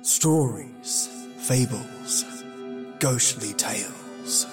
Stories, fables, ghostly tales.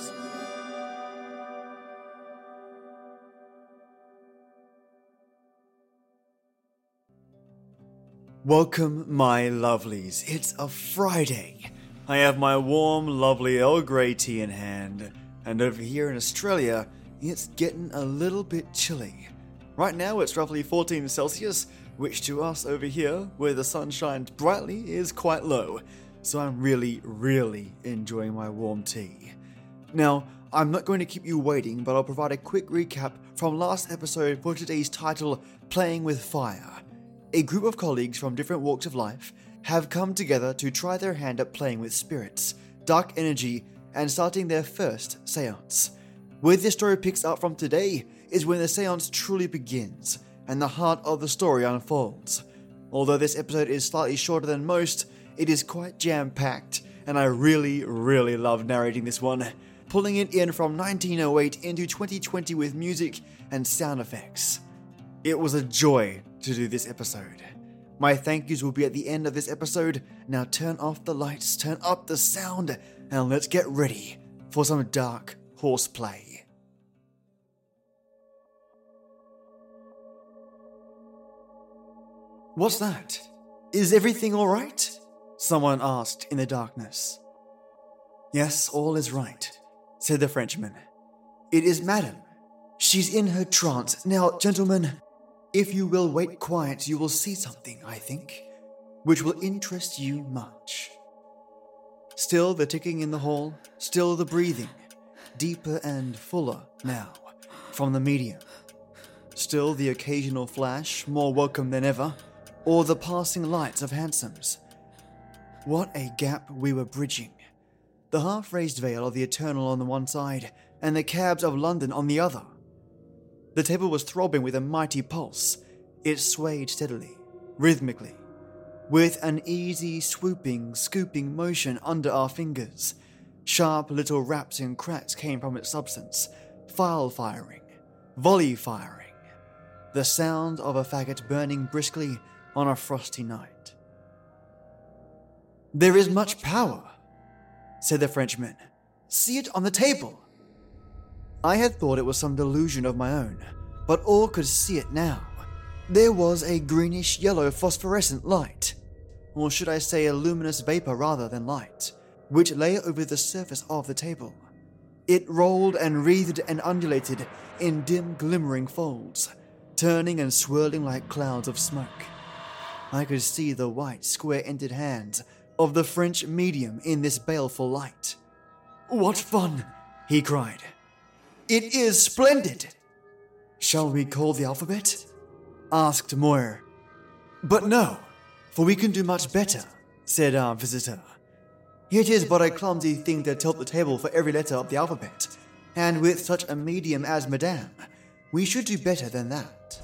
Welcome, my lovelies. It's a Friday. I have my warm, lovely Earl Grey tea in hand, and over here in Australia, it's getting a little bit chilly. Right now, it's roughly 14 Celsius, which to us over here, where the sun shines brightly, is quite low. So I'm really enjoying my warm tea. Now, I'm not going to keep you waiting, but I'll provide a quick recap from last episode for today's title, Playing with Fire. A group of colleagues from different walks of life have come together to try their hand at playing with spirits, dark energy, and starting their first seance. Where this story picks up from today is when the seance truly begins, and the heart of the story unfolds. Although this episode is slightly shorter than most, it is quite jam-packed, and I really love narrating this one, pulling it in from 1908 into 2020 with music and sound effects. It was a joy to do this episode. My thank yous will be at the end of this episode. Now turn off the lights, turn up the sound, and let's get ready for some dark horseplay. What's that? Is everything all right? Someone asked in the darkness. Yes, all is right, said the Frenchman. It is Madame. She's in her trance. Now, gentlemen, if you will wait quiet, you will see something, I think, which will interest you much. Still the ticking in the hall, still the breathing, deeper and fuller now, from the medium. Still the occasional flash, more welcome than ever, or the passing lights of hansoms. What a gap we were bridging. The half-raised veil of the eternal on the one side, and the cabs of London on the other. The table was throbbing with a mighty pulse. It swayed steadily, rhythmically, with an easy swooping, scooping motion under our fingers. Sharp little raps and cracks came from its substance, file firing, volley firing, the sound of a faggot burning briskly on a frosty night. There is much power, said the Frenchman. See it on the table. I had thought it was some delusion of my own, but all could see it now. There was a greenish-yellow phosphorescent light, or should I say a luminous vapor rather than light, which lay over the surface of the table. It rolled and wreathed and undulated in dim glimmering folds, turning and swirling like clouds of smoke. I could see the white, square-ended hands of the French medium in this baleful light. What fun, he cried. It is splendid. Shall we call the alphabet? Asked Moir. But no, for we can do much better, said our visitor. It is but a clumsy thing to tilt the table for every letter of the alphabet, and with such a medium as Madame, we should do better than that.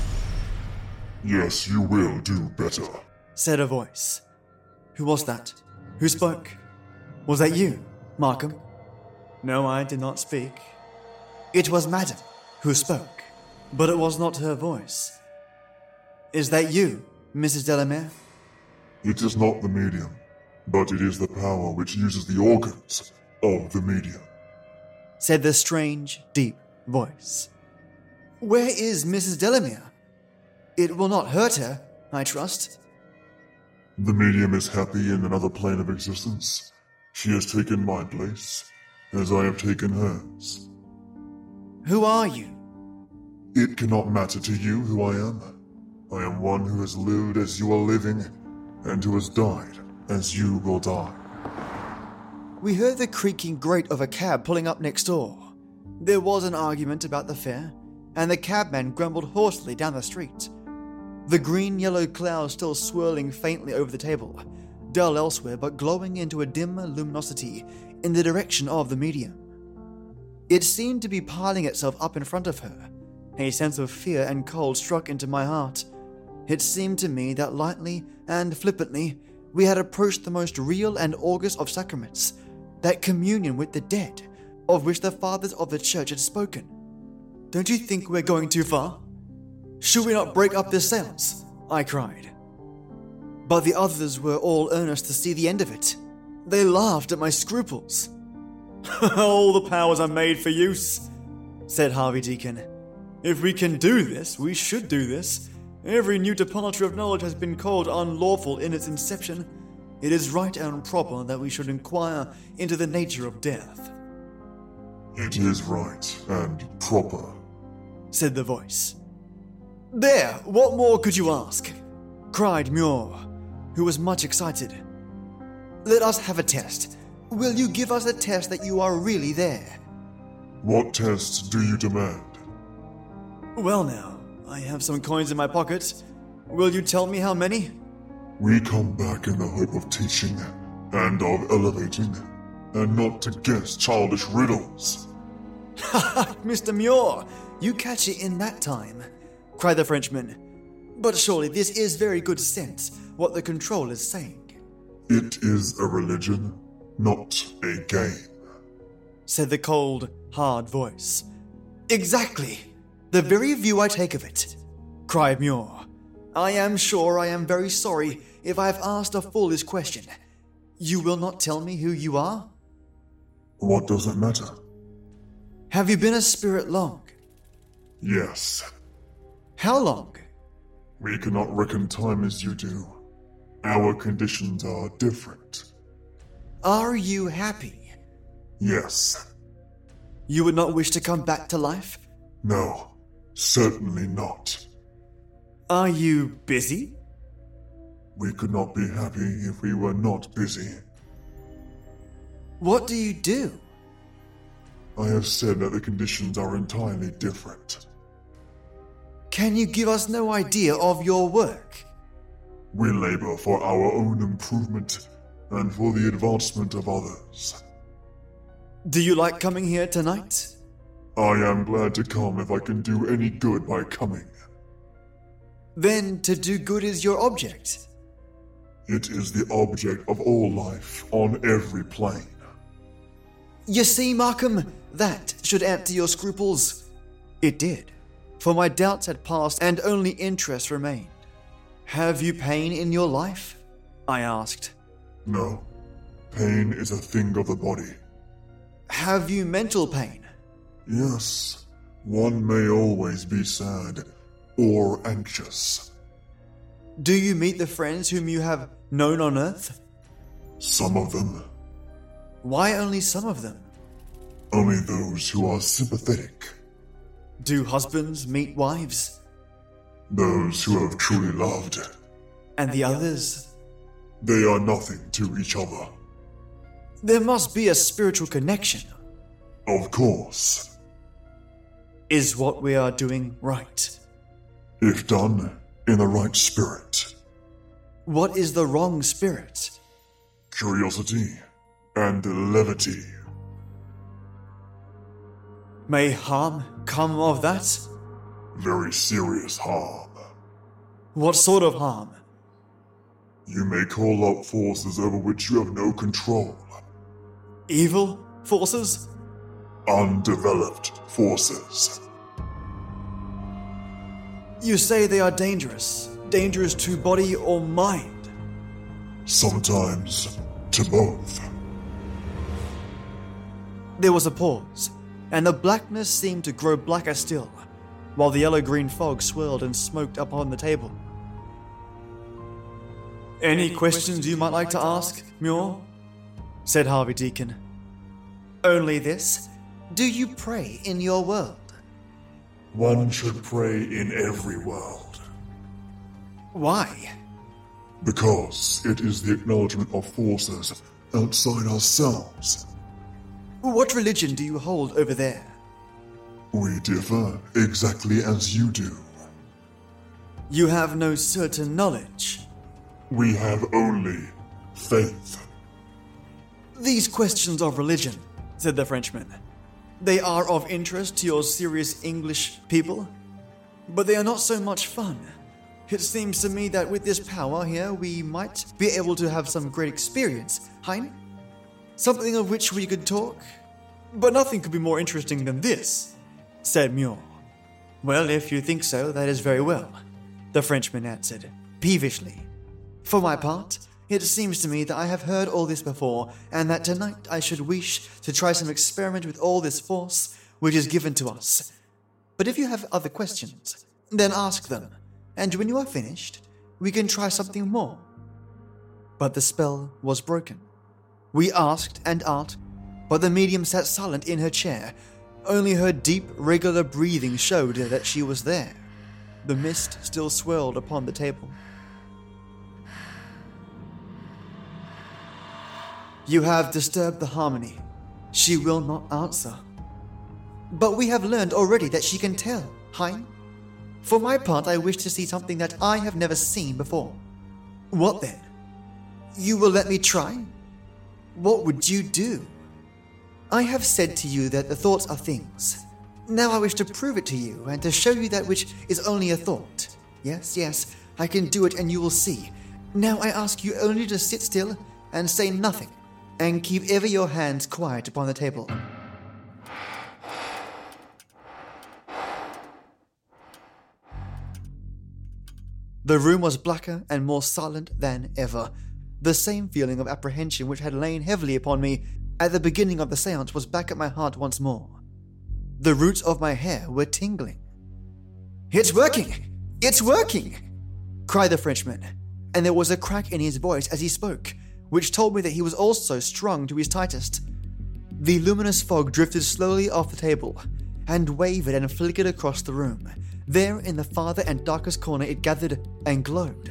Yes, you will do better, said a voice. Who was that? Who spoke? Was that you, Markham? No, I did not speak. It was Madame who spoke, but it was not her voice. Is that you, Mrs. Delamere? It is not the medium, but it is the power which uses the organs of the medium, said the strange, deep voice. Where is Mrs. Delamere? It will not hurt her, I trust. The medium is happy in another plane of existence. She has taken my place, as I have taken hers. Who are you? It cannot matter to you who I am. I am one who has lived as you are living, and who has died as you will die. We heard the creaking grate of a cab pulling up next door. There was an argument about the fare, and the cabman grumbled hoarsely down the street. The green-yellow cloud still swirling faintly over the table, dull elsewhere but glowing into a dimmer luminosity in the direction of the medium. It seemed to be piling itself up in front of her. A sense of fear and cold struck into my heart. It seemed to me that lightly and flippantly we had approached the most real and august of sacraments, that communion with the dead, of which the fathers of the church had spoken. Don't you think we're going too far? Should we not break up this seance? I cried. but the others were all earnest to see the end of it. They laughed at my scruples. All the powers are made for use, said Harvey Deacon. If we can do this, we should do this. Every new departure of knowledge has been called unlawful in its inception. It is right and proper that we should inquire into the nature of death. It is right and proper, said the voice. There, what more could you ask? Cried Muir, who was much excited. Let us have a test. Will you give us a test that you are really there? What tests do you demand? Well now, I have some coins in my pocket. Will you tell me how many? We come back in the hope of teaching and of elevating, and not to guess childish riddles. Ha! Mr. Muir, you catch it in that time, cried the Frenchman. But surely this is very good sense, what the control is saying. It is a religion, not a game, said the cold, hard voice. Exactly, the very view I take of it, cried Muir. I am sure I am very sorry if I have asked a foolish question. You will not tell me who you are? What does it matter? Have you been a spirit long? Yes. How long? We cannot reckon time as you do. Our conditions are different. Are you happy? Yes. You would not wish to come back to life? No, certainly not. Are you busy? We could not be happy if we were not busy. What do you do? I have said that the conditions are entirely different. Can you give us no idea of your work? We labor for our own improvement and for the advancement of others. Do you like coming here tonight? I am glad to come if I can do any good by coming. Then to do good is your object? It is the object of all life on every plane. You see, Markham, that should answer your scruples. It did, for my doubts had passed and only interest remained. Have you pain in your life? I asked. No, pain is a thing of the body. Have you mental pain? Yes, one may always be sad or anxious. Do you meet the friends whom you have known on Earth? Some of them. Why only some of them? Only those who are sympathetic. Do husbands meet wives? Those who have truly loved. And the others? They are nothing to each other. There must be a spiritual connection. Of course. Is what we are doing right? If done in the right spirit. What is the wrong spirit? Curiosity and levity. May harm come of that? Very serious harm. What sort of harm? You may call up forces over which you have no control. Evil forces? Undeveloped forces. You say they are dangerous. Dangerous to body or mind? Sometimes to both. There was a pause, and the blackness seemed to grow blacker still, while the yellow-green fog swirled and smoked upon the table. Any questions you might like to ask, Muir? Said Harvey Deacon. Only this. Do you pray in your world? One should pray in every world. Why? Because it is the acknowledgement of forces outside ourselves. What religion do you hold over there? We differ exactly as you do. You have no certain knowledge. We have only faith. These questions of religion, said the Frenchman, they are of interest to your serious English people, but they are not so much fun. It seems to me that with this power here, we might be able to have some great experience, hein? Something of which we could talk. But nothing could be more interesting than this, said Muir. Well, if you think so, that is very well, the Frenchman answered, peevishly. For my part, it seems to me that I have heard all this before, and that tonight I should wish to try some experiment with all this force which is given to us. But if you have other questions, then ask them, and when you are finished, we can try something more. But the spell was broken. We asked and asked, but the medium sat silent in her chair. Only her deep, regular breathing showed that she was there. The mist still swirled upon the table. You have disturbed the harmony. She will not answer. But we have learned already that she can tell, Hein. For my part, I wish to see something that I have never seen before. What then? You will let me try? What would you do? I have said to you that the thoughts are things. Now I wish to prove it to you and to show you that which is only a thought. Yes, I can do it and you will see. Now I ask you only to sit still and say nothing, and keep ever your hands quiet upon the table. The room was blacker and more silent than ever. The same feeling of apprehension which had lain heavily upon me at the beginning of the séance was back at my heart once more. The roots of my hair were tingling. "It's working! It's working!" cried the Frenchman, and there was a crack in his voice as he spoke, which told me that he was also strung to his tightest. The luminous fog drifted slowly off the table, and wavered and flickered across the room. There, in the farther and darkest corner, it gathered and glowed,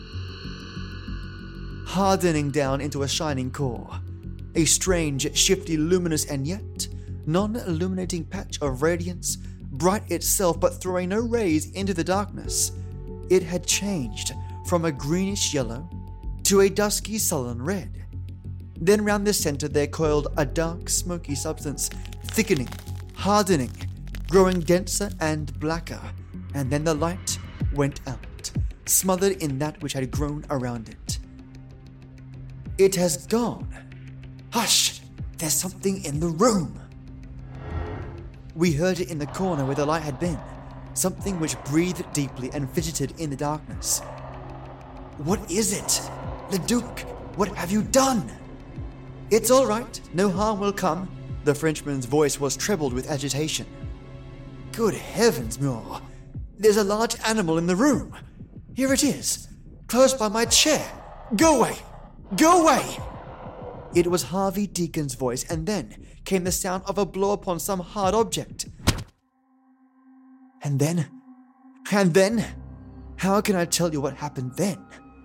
hardening down into a shining core. A strange, shifty, luminous, and yet non-illuminating patch of radiance, bright itself but throwing no rays into the darkness. It had changed from a greenish yellow to a dusky sullen red. Then round the center there coiled a dark, smoky substance, thickening, hardening, growing denser and blacker, and then the light went out, smothered in that which had grown around it. "It has gone. Hush! There's something in the room." We heard it in the corner where the light had been, something which breathed deeply and fidgeted in the darkness. "What is it? Leduc, what have you done?" "It's all right, no harm will come." The Frenchman's voice was trebled with agitation. "Good heavens, Muir, there's a large animal in the room. Here it is, close by my chair. Go away! Go away!" It was Harvey Deacon's voice, and then came the sound of a blow upon some hard object. And then, how can I tell you what happened then?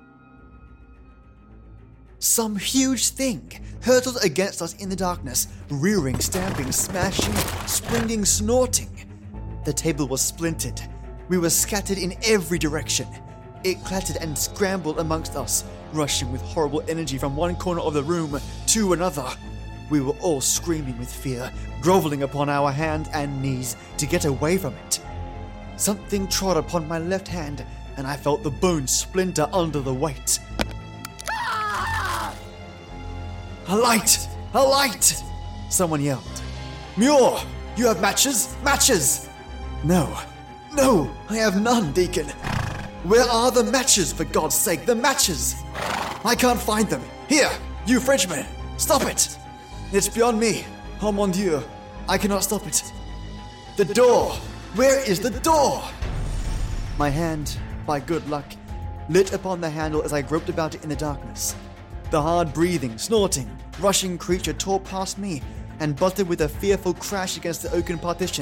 Some huge thing hurtled against us in the darkness, rearing, stamping, smashing, springing, snorting. The table was splintered. We were scattered in every direction. It clattered and scrambled amongst us, rushing with horrible energy from one corner of the room to another. We were all screaming with fear, groveling upon our hands and knees to get away from it. Something trod upon my left hand, and I felt the bone splinter under the weight. "A light! A light!" someone yelled. "Muir, you have matches? Matches!" No, I have none, Deacon. Where are the matches, for God's sake, the matches? I can't find them. Here, you Frenchman, stop it! It's beyond me. Oh mon Dieu, I cannot stop it. The door! Where is the door? My hand, by good luck, lit upon the handle as I groped about it in the darkness. The hard-breathing, snorting, rushing creature tore past me and butted with a fearful crash against the oaken partition.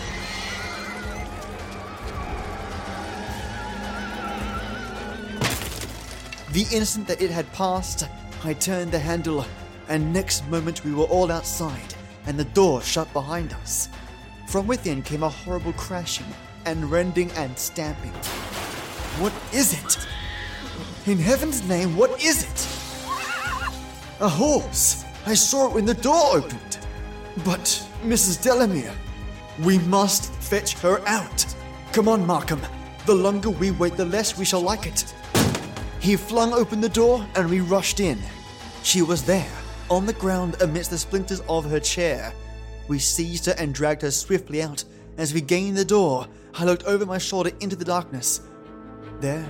The instant that it had passed, I turned the handle, and next moment we were all outside, and the door shut behind us. From within came a horrible crashing, and rending and stamping. What is it? In heaven's name, what is it? A horse! I saw it when the door opened. But, Mrs. Delamere, we must fetch her out. Come on, Markham. The longer we wait, the less we shall like it. He flung open the door, and we rushed in. She was there, on the ground amidst the splinters of her chair. We seized her and dragged her swiftly out. As we gained the door, I looked over my shoulder into the darkness. There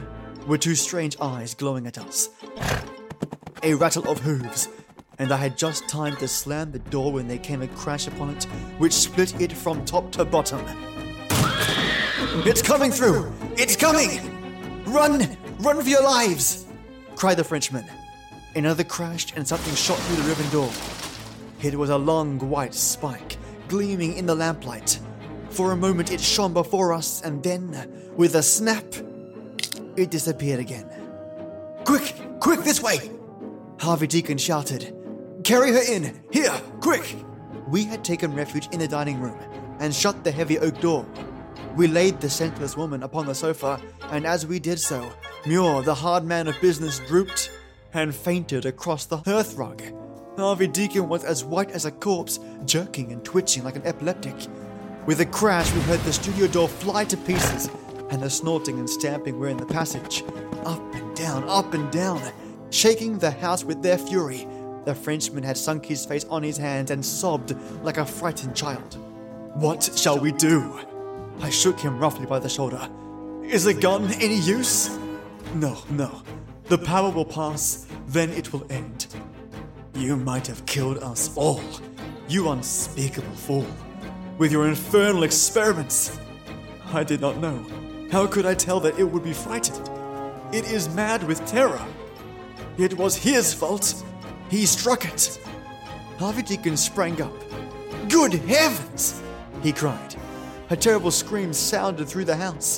with two strange eyes glowing at us. A rattle of hooves, and I had just time to slam the door when there came a crash upon it, which split it from top to bottom. "It's coming through! It's coming! Run! Run for your lives!" cried the Frenchman. Another crashed and something shot through the riven door. It was a long white spike, gleaming in the lamplight. For a moment it shone before us, and then, with a snap, it disappeared again. "Quick! Quick, this way!" Harvey Deacon shouted. "Carry her in! Here! Quick!" We had taken refuge in the dining room and shut the heavy oak door. We laid the senseless woman upon the sofa, and as we did so, Muir, the hard man of business, drooped and fainted across the hearthrug. Harvey Deacon was as white as a corpse, jerking and twitching like an epileptic. With a crash, we heard the studio door fly to pieces, and the snorting and stamping were in the passage. Up and down, shaking the house with their fury. The Frenchman had sunk his face on his hands and sobbed like a frightened child. "What shall we do?" I shook him roughly by the shoulder. "Is a gun any use?" No. The power will pass, then it will end. You might have killed us all, you unspeakable fool, with your infernal experiments. I did not know. How could I tell that it would be frightened? It is mad with terror. It was his fault. He struck it. Harvey Deacon sprang up. "Good heavens!" he cried. A terrible scream sounded through the house.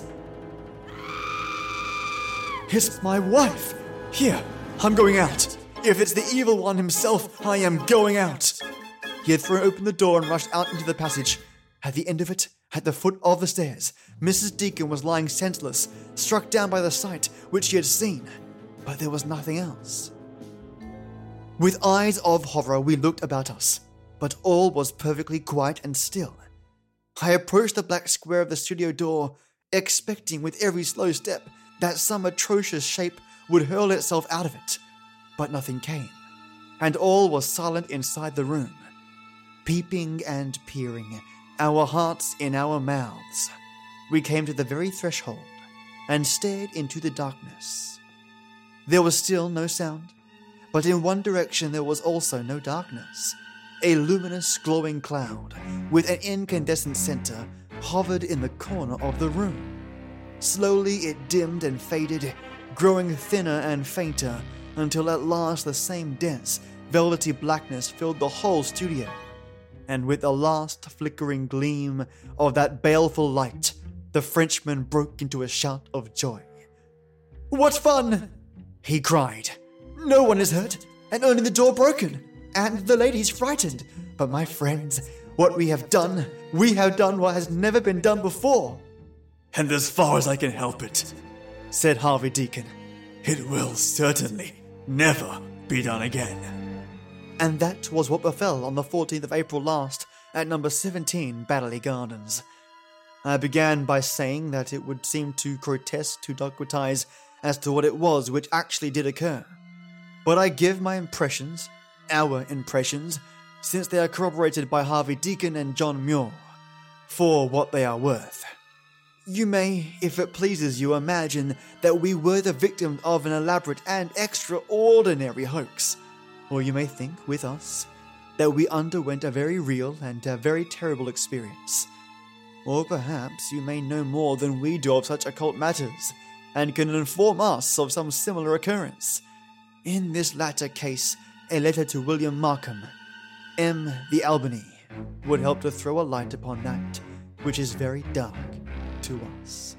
"It's my wife! Here, I'm going out. If it's the evil one himself, I am going out." He had thrown open the door and rushed out into the passage. At the end of it, at the foot of the stairs, Mrs. Deacon was lying senseless, struck down by the sight which she had seen. But there was nothing else. With eyes of horror, we looked about us, but all was perfectly quiet and still. I approached the black square of the studio door, expecting with every slow step that some atrocious shape would hurl itself out of it. But nothing came, and all was silent inside the room. Peeping and peering, our hearts in our mouths, we came to the very threshold and stared into the darkness. There was still no sound, but in one direction there was also no darkness. A luminous glowing cloud with an incandescent center hovered in the corner of the room. Slowly it dimmed and faded, growing thinner and fainter, until at last the same dense, velvety blackness filled the whole studio. And with the last flickering gleam of that baleful light, the Frenchman broke into a shout of joy. "What fun!" he cried. "No one is hurt, and only the door broken, and the ladies frightened. But my friends, what we have done what has never been done before." "And as far as I can help it," said Harvey Deacon, "it will certainly never be done again." And that was what befell on the 14th of April last at number 17 Baddeley Gardens. I began by saying that it would seem too grotesque to dogmatize as to what it was which actually did occur. But I give my impressions, our impressions, since they are corroborated by Harvey Deacon and John Muir, for what they are worth. You may, if it pleases you, imagine that we were the victims of an elaborate and extraordinary hoax. Or you may think, with us, that we underwent a very real and a very terrible experience. Or perhaps you may know more than we do of such occult matters, and can inform us of some similar occurrence. In this latter case, a letter to William Markham, M. the Albany, would help to throw a light upon that which is very dark to us.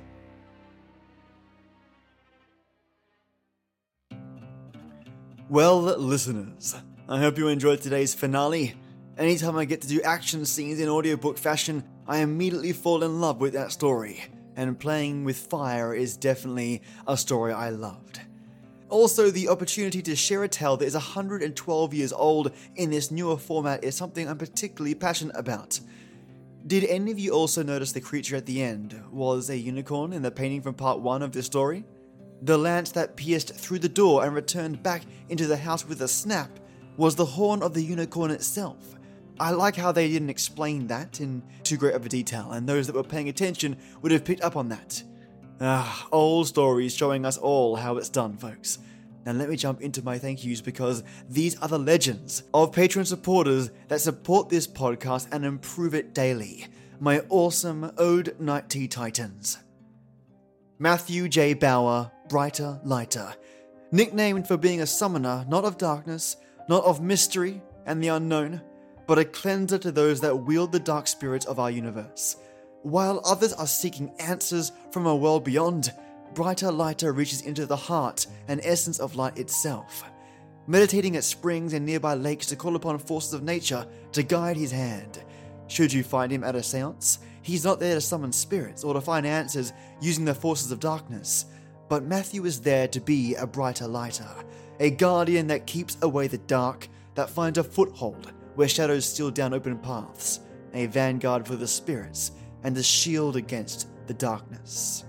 Well, listeners, I hope you enjoyed today's finale. Anytime I get to do action scenes in audiobook fashion, I immediately fall in love with that story, and playing with fire is definitely a story I loved. Also, the opportunity to share a tale that is 112 years old in this newer format is something I'm particularly passionate about. Did any of you also notice the creature at the end was a unicorn in the painting from part 1 of this story? The lance that pierced through the door and returned back into the house with a snap was the horn of the unicorn itself. I like how they didn't explain that in too great of a detail, and those that were paying attention would have picked up on that. Old stories showing us all how it's done, folks. Now let me jump into my thank yous because these are the legends of Patreon supporters that support this podcast and improve it daily. My awesome Ode Night Tea Titans. Matthew J. Bauer, Brighter Lighter. Nicknamed for being a summoner not of darkness, not of mystery and the unknown, but a cleanser to those that wield the dark spirits of our universe. While others are seeking answers from a world beyond, Brighter Lighter reaches into the heart and essence of light itself, meditating at springs and nearby lakes to call upon forces of nature to guide his hand. Should you find him at a seance, he's not there to summon spirits or to find answers using the forces of darkness, but Matthew is there to be a brighter lighter, a guardian that keeps away the dark, that finds a foothold where shadows steal down open paths, a vanguard for the spirits, and a shield against the darkness.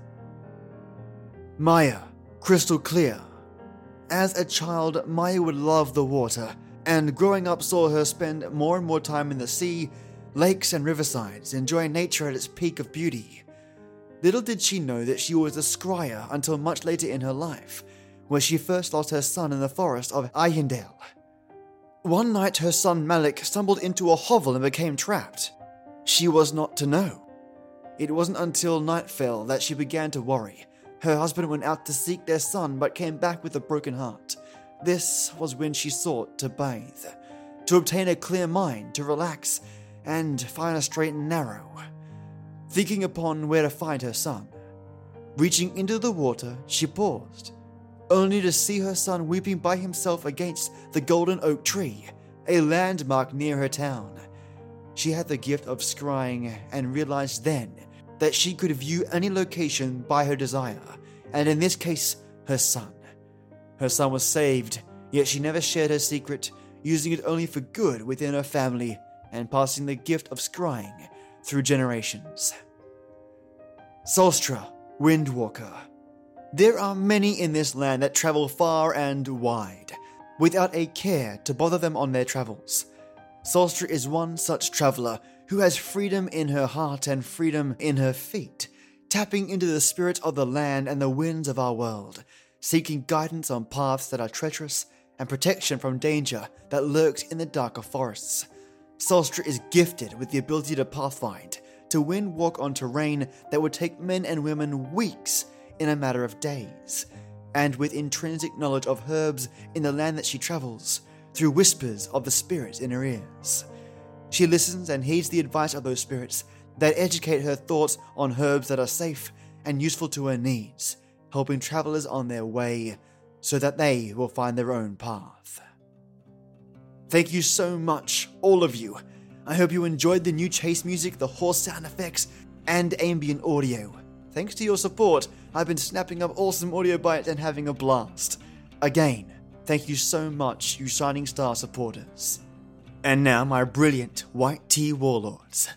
Maya, crystal clear. As a child, Maya would love the water, and growing up saw her spend more and more time in the sea, lakes and riversides, enjoying nature at its peak of beauty. Little did she know that she was a scryer until much later in her life, where she first lost her son in the forest of Ayindale. One night her son Malik stumbled into a hovel and became trapped. She was not to know. It wasn't until night fell that she began to worry. Her husband went out to seek their son but came back with a broken heart. This was when she sought to bathe, to obtain a clear mind, to relax, and find a straight and narrow. Thinking upon where to find her son. Reaching into the water, she paused, only to see her son weeping by himself against the golden oak tree, a landmark near her town. She had the gift of scrying and realized then that she could view any location by her desire, and in this case, her son. Her son was saved, yet she never shared her secret, using it only for good within her family and passing the gift of scrying through generations. Solstra, Windwalker. There are many in this land that travel far and wide, without a care to bother them on their travels. Solstra is one such traveler who has freedom in her heart and freedom in her feet, tapping into the spirit of the land and the winds of our world, seeking guidance on paths that are treacherous and protection from danger that lurks in the darker forests. Solstra is gifted with the ability to pathfind, to windwalk on terrain that would take men and women weeks in a matter of days, and with intrinsic knowledge of herbs in the land that she travels, through whispers of the spirits in her ears. She listens and heeds the advice of those spirits that educate her thoughts on herbs that are safe and useful to her needs, helping travelers on their way so that they will find their own path. Thank you so much, all of you. I hope you enjoyed the new chase music, the horse sound effects, and ambient audio. Thanks to your support, I've been snapping up awesome audio bites and having a blast. Again, thank you so much, you Shining Star supporters. And now my brilliant white tea warlords.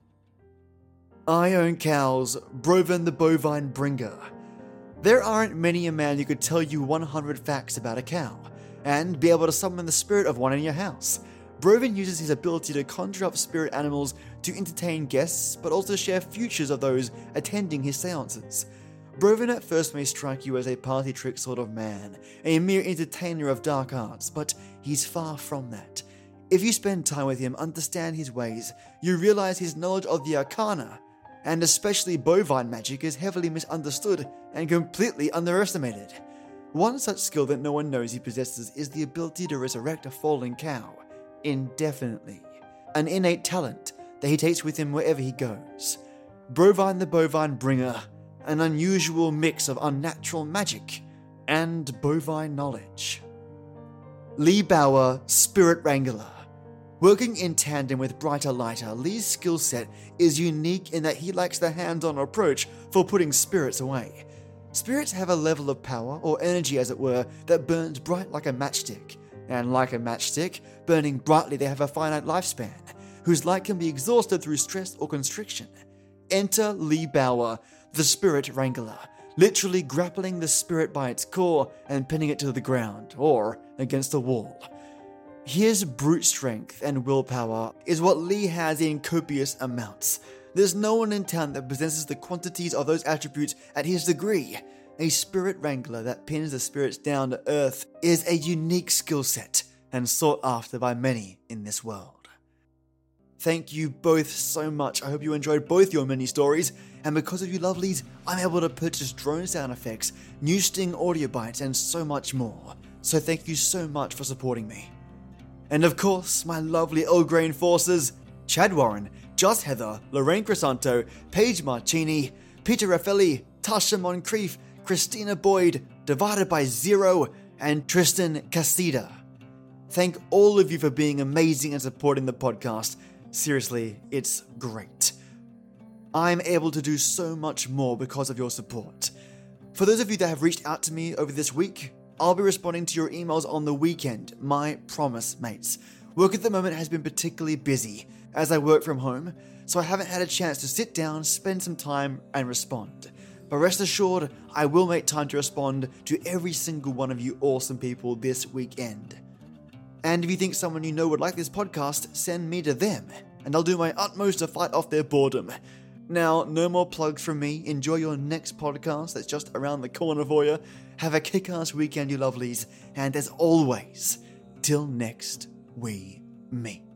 I own cows, Broven the bovine bringer. There aren't many a man who could tell you 100 facts about a cow, and be able to summon the spirit of one in your house. Broven uses his ability to conjure up spirit animals to entertain guests, but also share futures of those attending his seances. Broven at first may strike you as a party trick sort of man, a mere entertainer of dark arts, but he's far from that. If you spend time with him, understand his ways, you realize his knowledge of the arcana, and especially bovine magic, is heavily misunderstood and completely underestimated. One such skill that no one knows he possesses is the ability to resurrect a fallen cow, indefinitely. An innate talent that he takes with him wherever he goes. Broven the bovine bringer, an unusual mix of unnatural magic and bovine knowledge. Lee Bauer, Spirit Wrangler. Working in tandem with Brighter Lighter, Lee's skill set is unique in that he lacks the hands-on approach for putting spirits away. Spirits have a level of power, or energy as it were, that burns bright like a matchstick. And like a matchstick, burning brightly they have a finite lifespan, whose light can be exhausted through stress or constriction. Enter Lee Bauer, the Spirit Wrangler, literally grappling the spirit by its core and pinning it to the ground, or against a wall. His brute strength and willpower is what Lee has in copious amounts. There's no one in town that possesses the quantities of those attributes at his degree. A spirit wrangler that pins the spirits down to earth is a unique skill set and sought after by many in this world. Thank you both so much. I hope you enjoyed both your mini stories, and because of you lovelies, I'm able to purchase drone sound effects, new Sting audio bites, and so much more. So thank you so much for supporting me. And of course, my lovely Earl Grey enforcers, Chad Warren, Joss Heather, Lorraine Crisanto, Paige Marcini, Peter Raffelli, Tasha Moncrief, Christina Boyd, Divided by Zero, and Tristan Casida. Thank all of you for being amazing and supporting the podcast. Seriously, it's great. I'm able to do so much more because of your support. For those of you that have reached out to me over this week, I'll be responding to your emails on the weekend, my promise, mates. Work at the moment has been particularly busy, as I work from home, so I haven't had a chance to sit down, spend some time, and respond. But rest assured, I will make time to respond to every single one of you awesome people this weekend. And if you think someone you know would like this podcast, send me to them, and I'll do my utmost to fight off their boredom. Now, no more plugs from me. Enjoy your next podcast that's just around the corner for you. Have a kick-ass weekend, you lovelies. And as always, till next we meet.